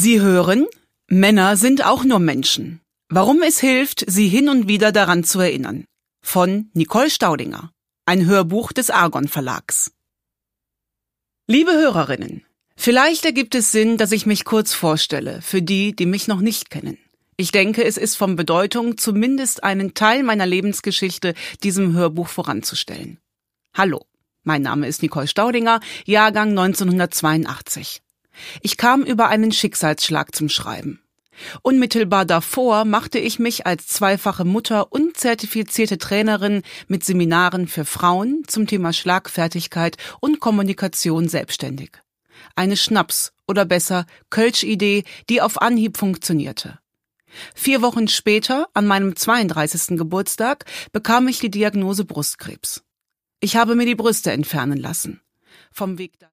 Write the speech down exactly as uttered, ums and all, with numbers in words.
Sie hören, Männer sind auch nur Menschen. Warum es hilft, sie hin und wieder daran zu erinnern. Von Nicole Staudinger. Ein Hörbuch des Argon Verlags. Liebe Hörerinnen, vielleicht ergibt es Sinn, dass ich mich kurz vorstelle, für die, die mich noch nicht kennen. Ich denke, es ist von Bedeutung, zumindest einen Teil meiner Lebensgeschichte diesem Hörbuch voranzustellen. Hallo, mein Name ist Nicole Staudinger, Jahrgang neunzehnhundertzweiundachtzig. Ich kam über einen Schicksalsschlag zum Schreiben. Unmittelbar davor machte ich mich als zweifache Mutter und zertifizierte Trainerin mit Seminaren für Frauen zum Thema Schlagfertigkeit und Kommunikation selbstständig. Eine Schnaps- oder besser Kölsch-Idee, die auf Anhieb funktionierte. Vier Wochen später, an meinem zweiunddreißigsten Geburtstag, bekam ich die Diagnose Brustkrebs. Ich habe mir die Brüste entfernen lassen. Vom Weg